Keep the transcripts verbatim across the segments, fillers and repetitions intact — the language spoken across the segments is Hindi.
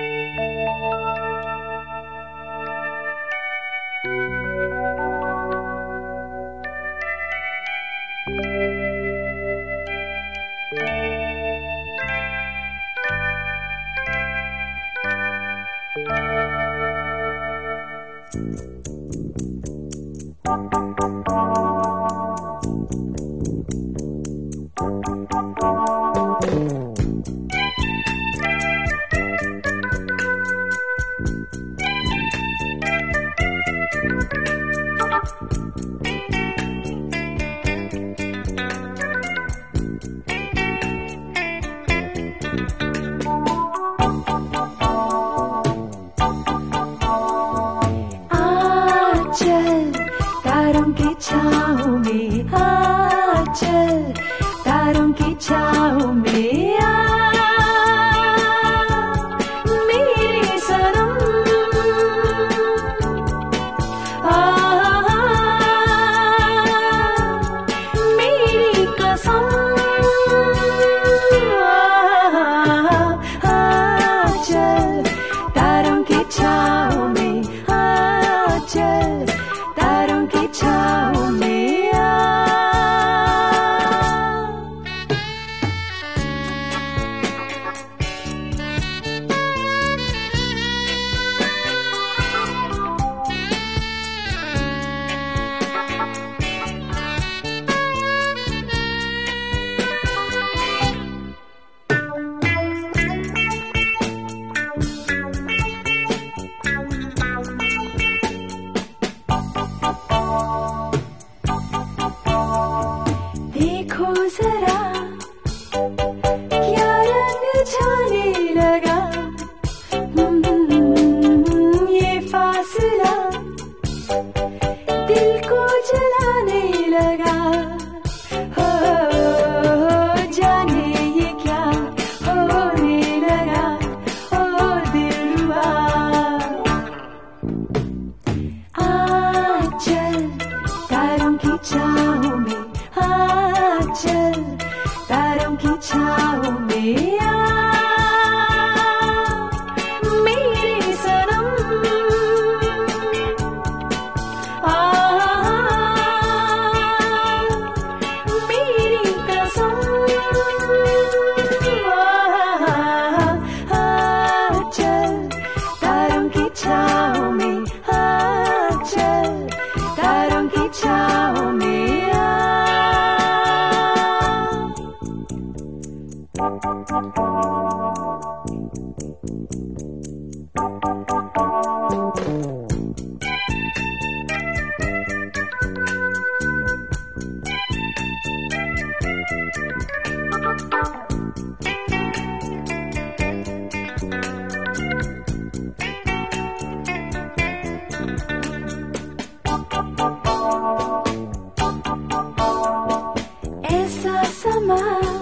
छाँव में आ चल, तारों की छाँव में आ मेरे सनम, आ मेरी कसम, आ चल तारों की छाँव में, आ चल तारों की छाँव में आ। देखो जरा क्या रंग छाने लगा, ये फासला दिल को जलाने लगा। हो जाने ये क्या होने लगा, ओ दिलरुबा आ चल तारों की छाँव में, आ चल तारों की छाँव में आ मेरे सनम, आ मेरी कसम, आ चल तारों की छाँव में, आ चल तारों की छाँव में आ। ऐसा समा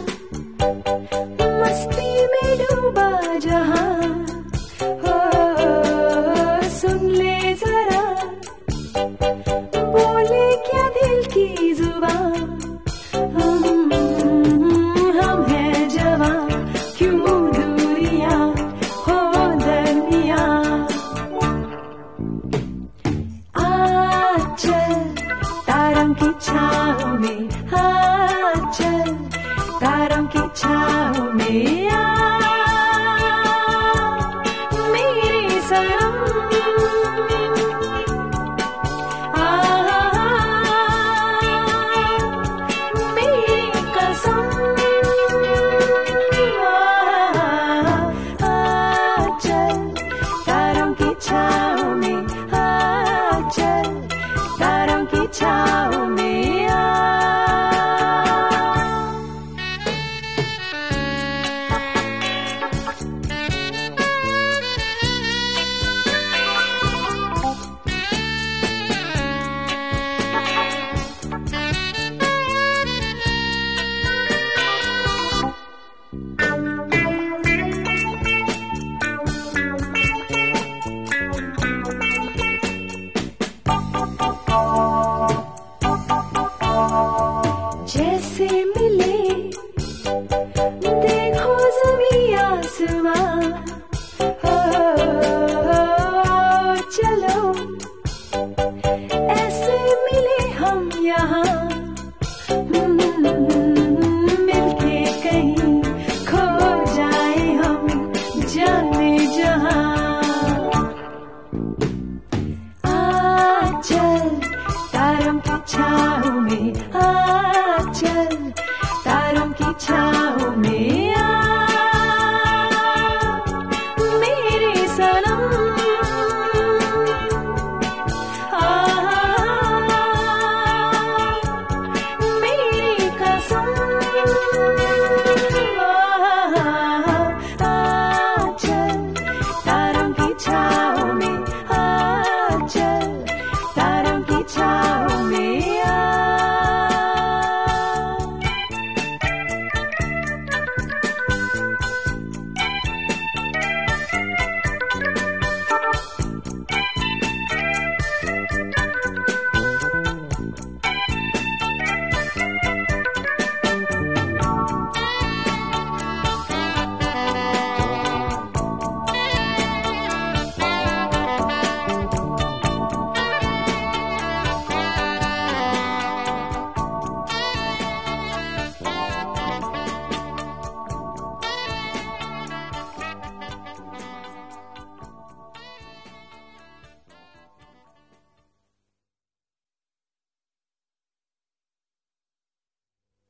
मस्ती में डूबा जहां, हो सुन ले जरा बोले क्या दिल की जुबान। हम हम हैं जवां क्यों दूरियां हो दरमियां, आ चल तारों की छाँव में, आ चल तारों की छाँव में आ मेरे सनम, आ मेरी कसम, आ चल तारों की छाँव में, आ चल तारों की छाँव में आ। जैसे मिले देखो ज़मीं आसमां,